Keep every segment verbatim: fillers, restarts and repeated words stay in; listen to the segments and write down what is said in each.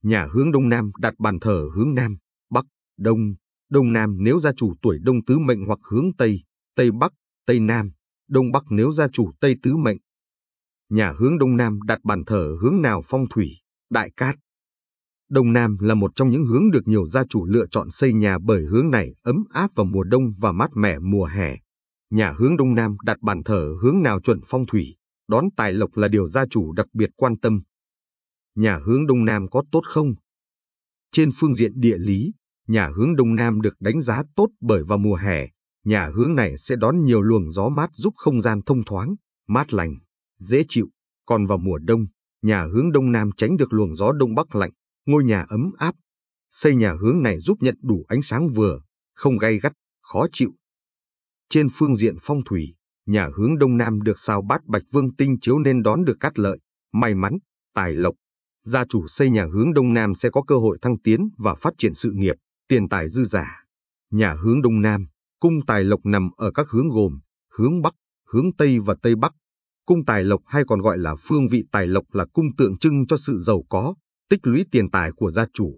Nhà hướng đông nam đặt bàn thờ hướng nam, bắc, đông, đông nam nếu gia chủ tuổi đông tứ mệnh hoặc hướng tây, tây bắc, tây nam, đông bắc nếu gia chủ tây tứ mệnh. Nhà hướng đông nam đặt bàn thờ hướng nào phong thủy, đại cát. Đông nam là một trong những hướng được nhiều gia chủ lựa chọn xây nhà bởi hướng này ấm áp vào mùa đông và mát mẻ mùa hè. Nhà hướng đông nam đặt bàn thờ hướng nào chuẩn phong thủy, đón tài lộc là điều gia chủ đặc biệt quan tâm. Nhà hướng đông nam có tốt không? Trên phương diện địa lý, nhà hướng đông nam được đánh giá tốt bởi vào mùa hè, nhà hướng này sẽ đón nhiều luồng gió mát giúp không gian thông thoáng, mát lành, dễ chịu. Còn vào mùa đông, nhà hướng đông nam tránh được luồng gió đông bắc lạnh, ngôi nhà ấm áp. Xây nhà hướng này giúp nhận đủ ánh sáng vừa, không gay gắt, khó chịu. Trên phương diện phong thủy, nhà hướng đông nam được sao bát bạch vương tinh chiếu nên đón được cát lợi, may mắn, tài lộc. Gia chủ xây nhà hướng đông nam sẽ có cơ hội thăng tiến và phát triển sự nghiệp, tiền tài dư dả. Nhà hướng đông nam, cung tài lộc nằm ở các hướng gồm hướng bắc, hướng tây và tây bắc. Cung tài lộc hay còn gọi là phương vị tài lộc là cung tượng trưng cho sự giàu có, tích lũy tiền tài của gia chủ.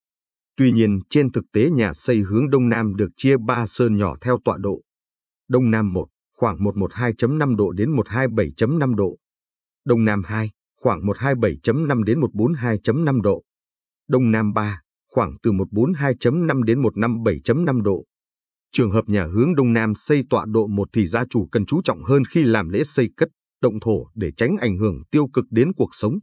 Tuy nhiên, trên thực tế nhà xây hướng đông nam được chia ba sơn nhỏ theo tọa độ. Đông nam một, khoảng một trăm mười hai phẩy năm độ đến một trăm hai mươi bảy phẩy năm độ. Đông nam hai, khoảng một trăm hai mươi bảy phẩy năm đến một trăm bốn mươi hai phẩy năm độ. Đông nam ba, khoảng từ một trăm bốn mươi hai phẩy năm đến một trăm năm mươi bảy phẩy năm độ. Trường hợp nhà hướng đông nam xây tọa độ một thì gia chủ cần chú trọng hơn khi làm lễ xây cất, động thổ để tránh ảnh hưởng tiêu cực đến cuộc sống.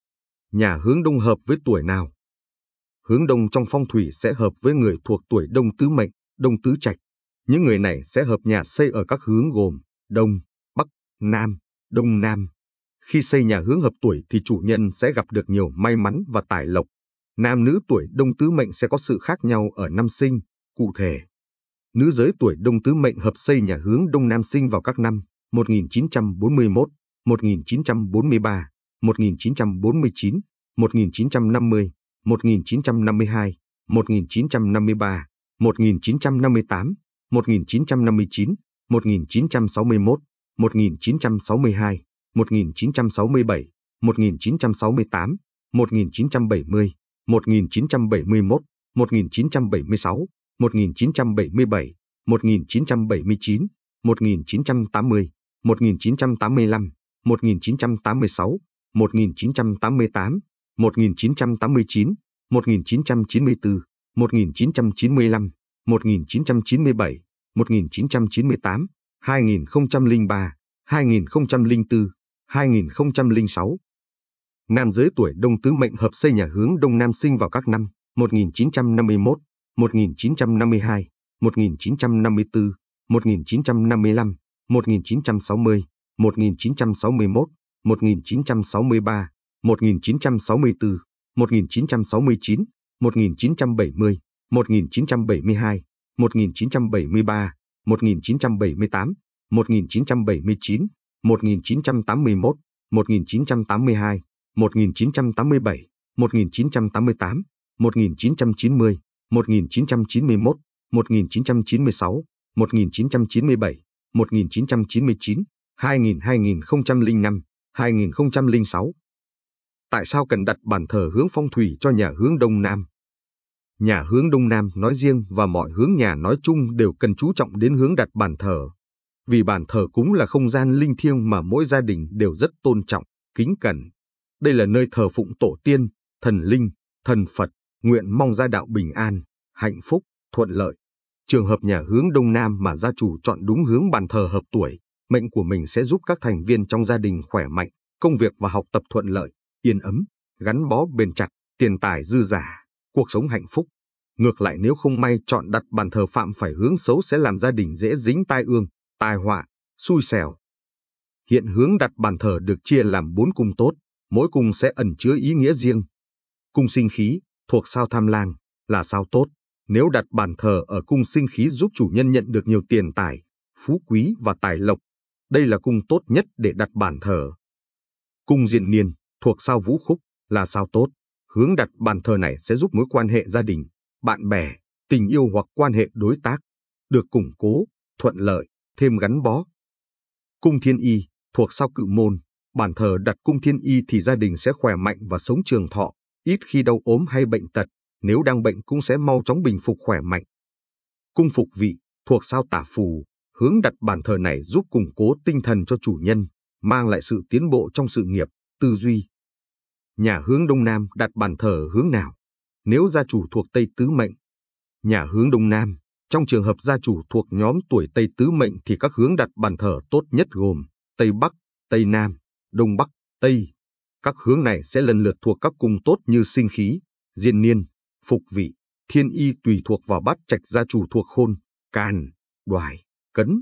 Nhà hướng đông hợp với tuổi nào? Hướng đông trong phong thủy sẽ hợp với người thuộc tuổi đông tứ mệnh, đông tứ trạch. Những người này sẽ hợp nhà xây ở các hướng gồm đông, bắc, nam, đông nam. Khi xây nhà hướng hợp tuổi thì chủ nhân sẽ gặp được nhiều may mắn và tài lộc. Nam nữ tuổi đông tứ mệnh sẽ có sự khác nhau ở năm sinh, cụ thể. Nữ giới tuổi đông tứ mệnh hợp xây nhà hướng đông nam sinh vào các năm một nghìn chín trăm bốn mươi mốt, một nghìn chín trăm bốn mươi ba, một nghìn chín trăm bốn mươi chín, một nghìn chín trăm năm mươi, một nghìn chín trăm năm mươi hai, một nghìn chín trăm năm mươi ba, một nghìn chín trăm năm mươi tám, một nghìn chín trăm năm mươi chín, một nghìn chín trăm sáu mươi mốt, một nghìn chín trăm sáu mươi hai, một nghìn chín trăm sáu mươi bảy, một nghìn chín trăm sáu mươi tám, một nghìn chín trăm bảy mươi, một nghìn chín trăm bảy mươi mốt, một nghìn chín trăm bảy mươi sáu, một nghìn chín trăm bảy mươi bảy, một nghìn chín trăm bảy mươi chín, một nghìn chín trăm tám mươi, một nghìn chín trăm tám mươi lăm, một nghìn chín trăm tám mươi sáu, một nghìn chín trăm tám mươi tám, một nghìn chín trăm tám mươi chín, một nghìn chín trăm chín mươi tư, một nghìn chín trăm chín mươi lăm, một nghìn chín trăm chín mươi bảy, một nghìn chín trăm chín mươi tám, hai nghìn không trăm lẻ ba, hai nghìn không trăm lẻ bốn, hai nghìn không trăm lẻ sáu. Nam giới tuổi đông tứ mệnh hợp xây nhà hướng đông nam sinh vào các năm một nghìn chín trăm năm mươi mốt, một nghìn chín trăm năm mươi hai, một nghìn chín trăm năm mươi tư, một nghìn chín trăm năm mươi lăm, một nghìn chín trăm sáu mươi, một nghìn chín trăm sáu mươi mốt, một nghìn chín trăm sáu mươi ba, một nghìn chín trăm sáu mươi tư, một nghìn chín trăm sáu mươi chín, một nghìn chín trăm bảy mươi, một nghìn chín trăm bảy mươi hai, một nghìn chín trăm bảy mươi ba, một nghìn chín trăm bảy mươi tám, một nghìn chín trăm bảy mươi chín, một nghìn chín trăm tám mươi mốt, một nghìn chín trăm tám mươi hai, một nghìn chín trăm tám mươi bảy, một nghìn chín trăm tám mươi tám, một nghìn chín trăm chín mươi, một nghìn chín trăm chín mươi mốt, một nghìn chín trăm chín mươi sáu, một nghìn chín trăm chín mươi bảy, một nghìn chín trăm chín mươi chín, hai nghìn, hai nghìn không trăm lẻ năm, hai nghìn không trăm lẻ sáu. Tại sao cần đặt bàn thờ hướng phong thủy cho nhà hướng đông nam? Nhà hướng đông nam nói riêng và mọi hướng nhà nói chung đều cần chú trọng đến hướng đặt bàn thờ. Vì bàn thờ cúng là không gian linh thiêng mà mỗi gia đình đều rất tôn trọng, kính cẩn. Đây là nơi thờ phụng tổ tiên, thần linh, thần Phật, nguyện mong gia đạo bình an, hạnh phúc, thuận lợi. Trường hợp nhà hướng đông nam mà gia chủ chọn đúng hướng bàn thờ hợp tuổi, mệnh của mình sẽ giúp các thành viên trong gia đình khỏe mạnh, công việc và học tập thuận lợi, yên ấm, gắn bó bền chặt, tiền tài dư dả, cuộc sống hạnh phúc. Ngược lại nếu không may chọn đặt bàn thờ phạm phải hướng xấu sẽ làm gia đình dễ dính tai ương, tai họa, xui xẻo. Hiện hướng đặt bàn thờ được chia làm bốn cung tốt, mỗi cung sẽ ẩn chứa ý nghĩa riêng. Cung sinh khí, thuộc sao Tham Lang, là sao tốt. Nếu đặt bàn thờ ở cung sinh khí giúp chủ nhân nhận được nhiều tiền tài, phú quý và tài lộc. Đây là cung tốt nhất để đặt bàn thờ. Cung Diên Niên, thuộc sao Vũ Khúc, là sao tốt. Hướng đặt bàn thờ này sẽ giúp mối quan hệ gia đình, bạn bè, tình yêu hoặc quan hệ đối tác được củng cố, thuận lợi, thêm gắn bó. Cung Thiên Y, thuộc sao Cự Môn, bàn thờ đặt cung Thiên Y thì gia đình sẽ khỏe mạnh và sống trường thọ, ít khi đau ốm hay bệnh tật, nếu đang bệnh cũng sẽ mau chóng bình phục khỏe mạnh. Cung phục vị thuộc sao Tả Phù, hướng đặt bàn thờ này giúp củng cố tinh thần cho chủ nhân, mang lại sự tiến bộ trong sự nghiệp, tư duy. Nhà hướng Đông Nam đặt bàn thờ hướng nào? Nếu gia chủ thuộc Tây Tứ Mệnh. Nhà hướng Đông Nam, trong trường hợp gia chủ thuộc nhóm tuổi Tây Tứ Mệnh thì các hướng đặt bàn thờ tốt nhất gồm Tây Bắc, Tây Nam, Đông Bắc, Tây. Các hướng này sẽ lần lượt thuộc các cung tốt như sinh khí, diên niên, phục vị, thiên y tùy thuộc vào bát trạch gia chủ thuộc khôn, can, đoài, cấn.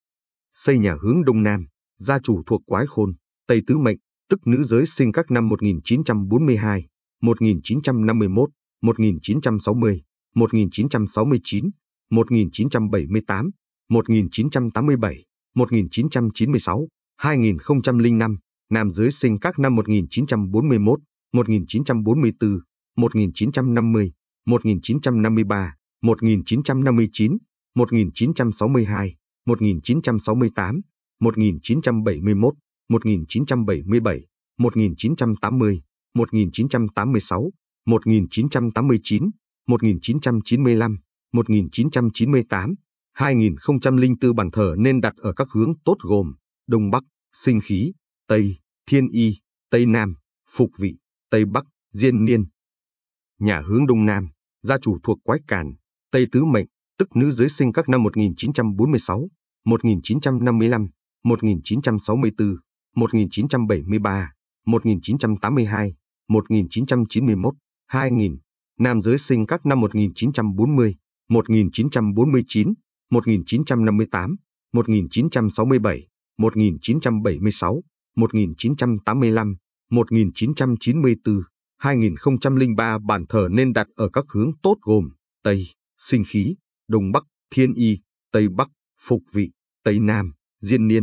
Xây nhà hướng Đông Nam, gia chủ thuộc quái khôn, Tây Tứ Mệnh, tức nữ giới sinh các năm một nghìn chín trăm bốn mươi hai, một nghìn chín trăm năm mươi mốt, một nghìn chín trăm sáu mươi, một nghìn chín trăm sáu mươi chín, một nghìn chín trăm bảy mươi tám, một nghìn chín trăm tám mươi bảy, một nghìn chín trăm chín mươi sáu, hai nghìn không trăm lẻ năm, nam giới sinh các năm một nghìn chín trăm bốn mươi mốt, một nghìn chín trăm bốn mươi tư, một nghìn chín trăm năm mươi, một nghìn chín trăm năm mươi ba, một nghìn chín trăm năm mươi chín, một nghìn chín trăm sáu mươi hai, một nghìn chín trăm sáu mươi tám, một nghìn chín trăm bảy mươi mốt, một nghìn chín trăm bảy mươi bảy, một nghìn chín trăm tám mươi, một nghìn chín trăm tám mươi sáu, một nghìn chín trăm tám mươi chín, một nghìn chín trăm chín mươi lăm, một nghìn chín trăm chín mươi tám, hai nghìn không trăm lẻ bốn bàn thờ nên đặt ở các hướng tốt gồm Đông Bắc, sinh khí, Tây, thiên y, Tây Nam, phục vị, Tây Bắc, diên niên. Nhà hướng Đông Nam, gia chủ thuộc quái càn, Tây Tứ Mệnh, tức nữ giới sinh các năm một nghìn chín trăm bốn mươi sáu, một nghìn chín trăm năm mươi lăm, một nghìn chín trăm sáu mươi tư, một nghìn chín trăm bảy mươi ba, một nghìn chín trăm tám mươi hai, một nghìn chín trăm chín mươi mốt, hai nghìn. Nam giới sinh các năm một nghìn chín trăm bốn mươi, một nghìn chín trăm bốn mươi chín, một nghìn chín trăm năm mươi tám, một nghìn chín trăm sáu mươi bảy, một nghìn chín trăm bảy mươi sáu, một nghìn chín trăm tám mươi lăm, một nghìn chín trăm chín mươi tư, hai nghìn không trăm lẻ ba bàn thờ nên đặt ở các hướng tốt gồm Tây, sinh khí, Đông Bắc, thiên y, Tây Bắc, phục vị, Tây Nam, diên niên.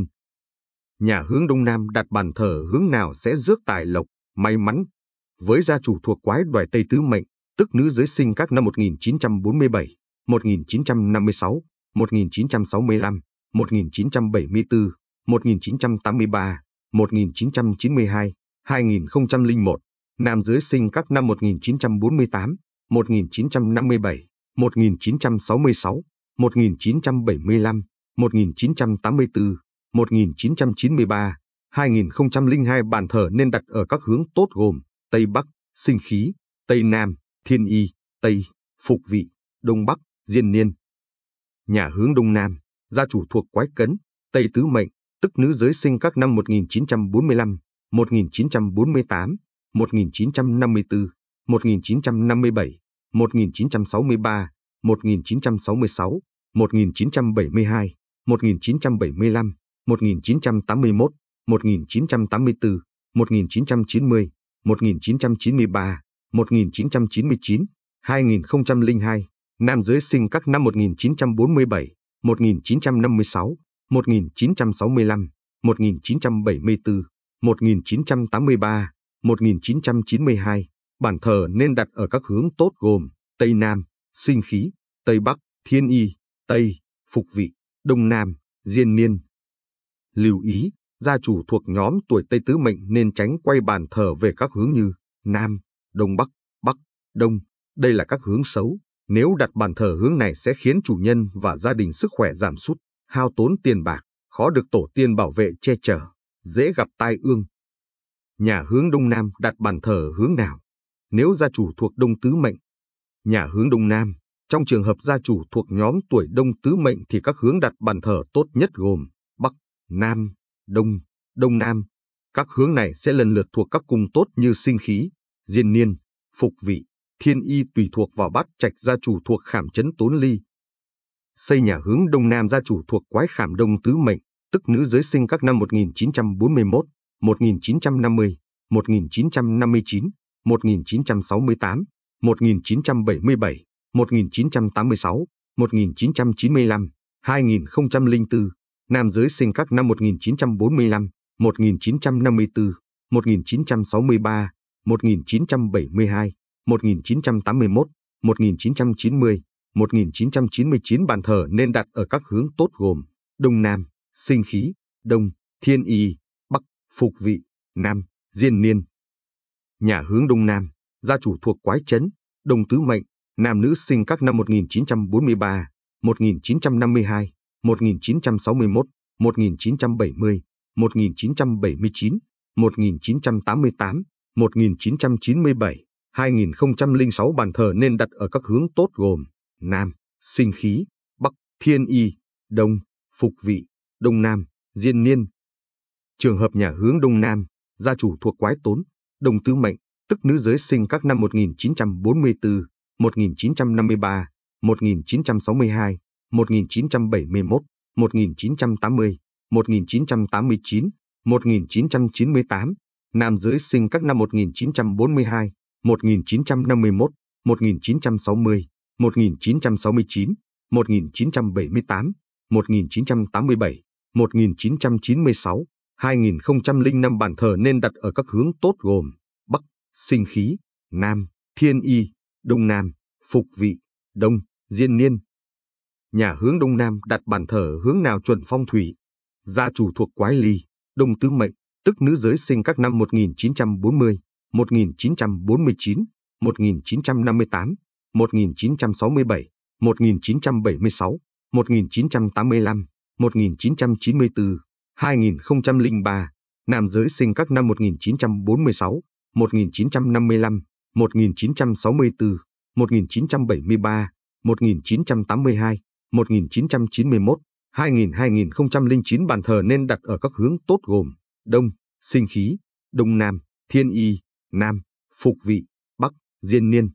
Nhà hướng Đông Nam đặt bàn thờ hướng nào sẽ rước tài lộc, may mắn? Với gia chủ thuộc quái đoài Tây Tứ Mệnh, tức nữ giới sinh các năm một nghìn chín trăm bốn mươi bảy, một nghìn chín trăm năm mươi sáu, một nghìn chín trăm sáu mươi lăm, một nghìn chín trăm bảy mươi tư, một nghìn chín trăm tám mươi ba, một nghìn chín trăm chín mươi hai, hai nghìn không trăm lẻ một. Nam giới sinh các năm một nghìn chín trăm bốn mươi tám, một nghìn chín trăm năm mươi bảy, một nghìn chín trăm sáu mươi sáu, một nghìn chín trăm bảy mươi lăm, một nghìn chín trăm tám mươi tư, một nghìn chín trăm chín mươi ba, hai nghìn không trăm lẻ hai bàn thờ nên đặt ở các hướng tốt gồm Tây Bắc, sinh khí, Tây Nam, thiên y, Tây, phục vị, Đông Bắc, diên niên. Nhà hướng Đông Nam, gia chủ thuộc quái cấn, Tây Tứ Mệnh, tức nữ giới sinh các năm một nghìn chín trăm bốn mươi lăm, một nghìn chín trăm bốn mươi tám, một nghìn chín trăm năm mươi tư, một nghìn chín trăm năm mươi bảy, một nghìn chín trăm sáu mươi ba, một nghìn chín trăm sáu mươi sáu, một nghìn chín trăm bảy mươi hai, một nghìn chín trăm bảy mươi lăm, một nghìn chín trăm tám mươi mốt, một nghìn chín trăm tám mươi tư, một nghìn chín trăm chín mươi, một nghìn chín trăm chín mươi ba, một nghìn chín trăm chín mươi chín, hai nghìn không trăm lẻ hai. Nam giới sinh các năm một nghìn chín trăm bốn mươi bảy, một nghìn chín trăm năm mươi sáu, một nghìn chín trăm sáu mươi lăm, một nghìn chín trăm bảy mươi tư, một nghìn chín trăm tám mươi ba, một nghìn chín trăm chín mươi hai. Bàn thờ nên đặt ở các hướng tốt gồm Tây Nam, sinh khí, Tây Bắc, thiên y, Tây, phục vị, Đông Nam, diên niên. Lưu ý, gia chủ thuộc nhóm tuổi Tây Tứ Mệnh nên tránh quay bàn thờ về các hướng như Nam, Đông Bắc, Bắc, Đông. Đây là các hướng xấu. Nếu đặt bàn thờ hướng này sẽ khiến chủ nhân và gia đình sức khỏe giảm sút, hao tốn tiền bạc, khó được tổ tiên bảo vệ che chở, dễ gặp tai ương. Nhà hướng Đông Nam đặt bàn thờ hướng nào? Nếu gia chủ thuộc Đông Tứ Mệnh. Nhà hướng Đông Nam, trong trường hợp gia chủ thuộc nhóm tuổi Đông Tứ Mệnh thì các hướng đặt bàn thờ tốt nhất gồm Bắc, Nam, Đông, Đông Nam. Các hướng này sẽ lần lượt thuộc các cung tốt như sinh khí, diên niên, phục vị, thiên y tùy thuộc vào bát trạch gia chủ thuộc khảm trấn tốn ly. Xây nhà hướng Đông Nam gia chủ thuộc quái khảm Đông Tứ Mệnh, tức nữ giới sinh các năm một nghìn chín trăm bốn mươi mốt, một nghìn chín trăm năm mươi, một nghìn chín trăm năm mươi chín, một nghìn chín trăm sáu mươi tám, một nghìn chín trăm bảy mươi bảy, một nghìn chín trăm tám mươi sáu, một nghìn chín trăm chín mươi lăm, hai nghìn không trăm lẻ bốn. Nam giới sinh các năm một nghìn chín trăm bốn mươi lăm, một nghìn chín trăm năm mươi tư, một nghìn chín trăm sáu mươi ba, một nghìn chín trăm bảy mươi hai, một nghìn chín trăm tám mươi mốt, một nghìn chín trăm chín mươi, một nghìn chín trăm chín mươi chín. Bàn thờ nên đặt ở các hướng tốt gồm Đông Nam, sinh khí, Đông, thiên y, Bắc, phục vị, Nam, diên niên. Nhà hướng Đông Nam, Gia chủ thuộc quái chấn, Đông Tứ Mệnh, nam nữ sinh các năm một nghìn chín trăm bốn mươi ba, một nghìn chín trăm năm mươi hai, một nghìn chín trăm sáu mươi mốt, một nghìn chín trăm bảy mươi, một nghìn chín trăm bảy mươi chín, một nghìn chín trăm tám mươi tám, một nghìn chín trăm chín mươi bảy, hai nghìn không trăm lẻ sáu. Bàn thờ nên đặt ở các hướng tốt gồm: Nam, sinh khí; Bắc, thiên y; Đông, phục vị; Đông Nam, diên niên. Trường hợp nhà hướng Đông Nam, gia chủ thuộc quái tốn, Đông Tứ Mệnh, tức nữ giới sinh các năm một nghìn chín trăm bốn mươi tư, một nghìn chín trăm năm mươi ba, một nghìn chín trăm sáu mươi hai, một nghìn chín trăm bảy mươi mốt, một nghìn chín trăm tám mươi, một nghìn chín trăm tám mươi chín, một nghìn chín trăm chín mươi tám, nam giới sinh các năm một nghìn chín trăm bốn mươi hai, một nghìn chín trăm năm mươi mốt, một nghìn chín trăm sáu mươi, một nghìn chín trăm sáu mươi chín, một nghìn chín trăm bảy mươi tám, một nghìn chín trăm tám mươi bảy, một nghìn chín trăm chín mươi sáu, hai nghìn không trăm lẻ năm. Bàn thờ nên đặt ở các hướng tốt gồm: Bắc, sinh khí; Nam, thiên y; Đông Nam, phục vị; Đông, diên niên. Nhà hướng Đông Nam đặt bàn thờ hướng nào chuẩn phong thủy? Gia chủ thuộc quái ly, Đông Tứ Mệnh, tức nữ giới sinh các năm một nghìn chín trăm bốn mươi, một nghìn chín trăm bốn mươi chín, một nghìn chín trăm năm mươi tám, một nghìn chín trăm sáu mươi bảy, một nghìn chín trăm bảy mươi sáu, một nghìn chín trăm tám mươi lăm, một nghìn chín trăm chín mươi tư, hai nghìn không trăm lẻ ba. Nam giới sinh các năm một nghìn chín trăm bốn mươi sáu, một nghìn chín trăm năm mươi lăm, một nghìn chín trăm sáu mươi tư, một nghìn chín trăm bảy mươi ba, một nghìn chín trăm tám mươi hai, một nghìn chín trăm chín mươi mốt, hai nghìn hai nghìn không trăm lẻ chín. Bàn thờ nên đặt ở các hướng tốt gồm: Đông, sinh khí; Đông Nam, thiên y; Nam, phục vị; Bắc, diên niên.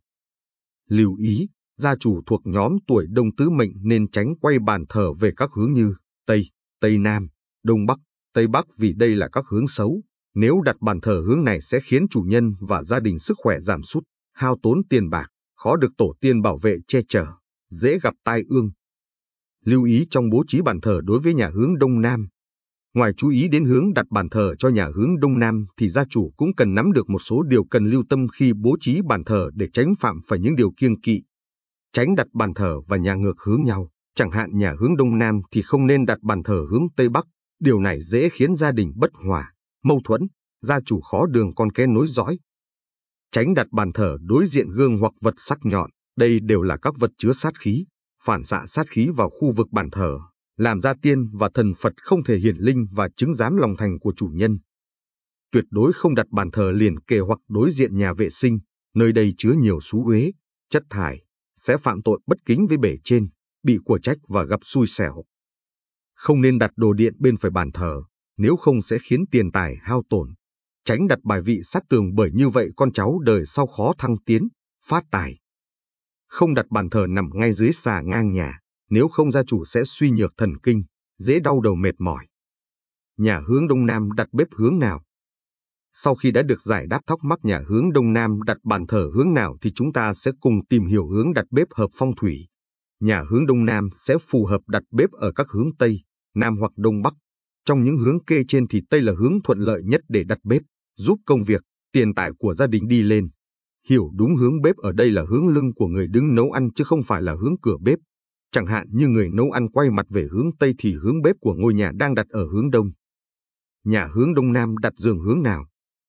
Lưu ý, gia chủ thuộc nhóm tuổi Đông Tứ Mệnh nên tránh quay bàn thờ về các hướng như Tây, Tây Nam, Đông Bắc, Tây Bắc vì đây là các hướng xấu. Nếu đặt bàn thờ hướng này sẽ khiến chủ nhân và gia đình sức khỏe giảm sút, hao tốn tiền bạc, khó được tổ tiên bảo vệ che chở, dễ gặp tai ương. Lưu ý trong bố trí bàn thờ đối với nhà hướng Đông Nam. Ngoài chú ý đến hướng đặt bàn thờ cho nhà hướng Đông Nam thì gia chủ cũng cần nắm được một số điều cần lưu tâm khi bố trí bàn thờ để tránh phạm phải những điều kiêng kỵ. Tránh đặt bàn thờ và nhà ngược hướng nhau, chẳng hạn nhà hướng Đông Nam thì không nên đặt bàn thờ hướng Tây Bắc, điều này dễ khiến gia đình bất hòa, mâu thuẫn, gia chủ khó đường con cái nối dõi. Tránh đặt bàn thờ đối diện gương hoặc vật sắc nhọn, đây đều là các vật chứa sát khí, phản xạ sát khí vào khu vực bàn thờ, làm gia tiên và thần Phật không thể hiển linh và chứng giám lòng thành của chủ nhân. Tuyệt đối không đặt bàn thờ liền kề hoặc đối diện nhà vệ sinh, nơi đây chứa nhiều xú uế, chất thải, sẽ phạm tội bất kính với bề trên, bị của trách và gặp xui xẻo. Không nên đặt đồ điện bên phải bàn thờ, nếu không sẽ khiến tiền tài hao tổn. Tránh đặt bài vị sát tường bởi như vậy con cháu đời sau khó thăng tiến, phát tài. Không đặt bàn thờ nằm ngay dưới xà ngang nhà, nếu không gia chủ sẽ suy nhược thần kinh, dễ đau đầu mệt mỏi. Nhà hướng Đông Nam đặt bếp hướng nào? Sau khi đã được giải đáp thắc mắc nhà hướng Đông Nam đặt bàn thờ hướng nào thì chúng ta sẽ cùng tìm hiểu hướng đặt bếp hợp phong thủy. Nhà hướng Đông Nam sẽ phù hợp đặt bếp ở các hướng Tây, Nam hoặc Đông Bắc. Trong những hướng kê trên thì Tây là hướng thuận lợi nhất để đặt bếp, giúp công việc, tiền tài của gia đình đi lên. Hiểu đúng hướng bếp ở đây là hướng lưng của người đứng nấu ăn chứ không phải là hướng cửa bếp. Chẳng hạn như người nấu ăn quay mặt về hướng Tây thì hướng bếp của ngôi nhà đang đặt ở hướng Đông. Nhà hướng Đông Nam đặt giường hướng nào?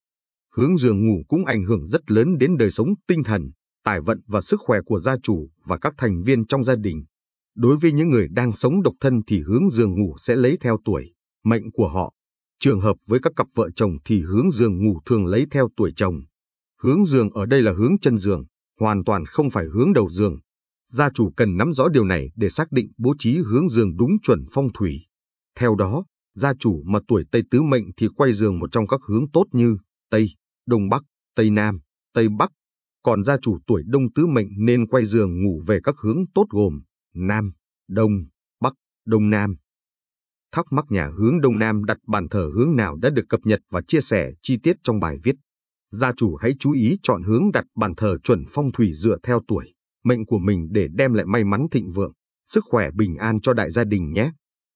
Hướng giường ngủ cũng ảnh hưởng rất lớn đến đời sống tinh thần, tài vận và sức khỏe của gia chủ và các thành viên trong gia đình. Đối với những người đang sống độc thân thì hướng giường ngủ sẽ lấy theo tuổi, mệnh của họ. Trường hợp với các cặp vợ chồng thì hướng giường ngủ thường lấy theo tuổi chồng. Hướng giường ở đây là hướng chân giường, hoàn toàn không phải hướng đầu giường. Gia chủ cần nắm rõ điều này để xác định bố trí hướng giường đúng chuẩn phong thủy. Theo đó, gia chủ mà tuổi Tây Tứ Mệnh thì quay giường một trong các hướng tốt như Tây, Đông Bắc, Tây Nam, Tây Bắc. Còn gia chủ tuổi Đông Tứ Mệnh nên quay giường ngủ về các hướng tốt gồm Nam, Đông, Bắc, Đông Nam. Thắc mắc nhà hướng Đông Nam đặt bàn thờ hướng nào đã được cập nhật và chia sẻ chi tiết trong bài viết. Gia chủ hãy chú ý chọn hướng đặt bàn thờ chuẩn phong thủy dựa theo tuổi, mệnh của mình để đem lại may mắn thịnh vượng, sức khỏe bình an cho đại gia đình nhé.